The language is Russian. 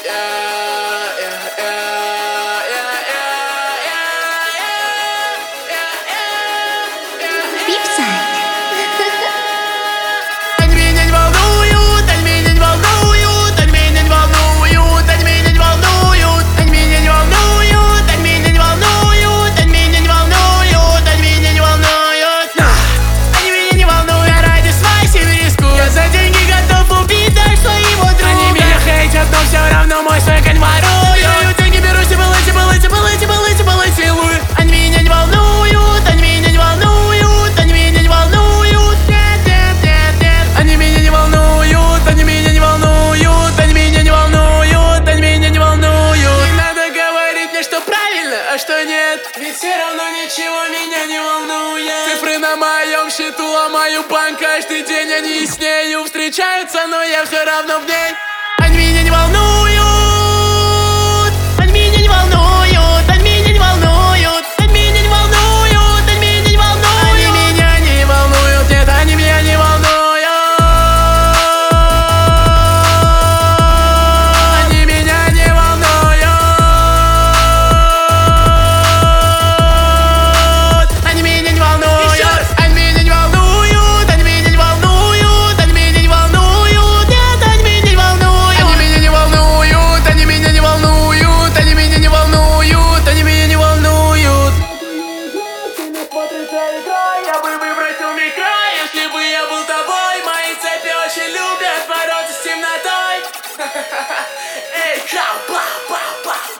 А что нет? Ведь все равно ничего меня не волнует. Цифры на моем счету, ломаю банк каждый день. Они с нею встречаются, но я все равно в ней. Они меня не волнуют. Они меня не волнуют. Они меня не волнуют. Они меня не волнуют. Они меня не волнуют. Они меня не волнуют. Нет, они меня не волнуют. Я бы выбросил микро, если бы я был тобой. Мои цепи очень любят бороться с темнотой. Эй, чау, па-па-па.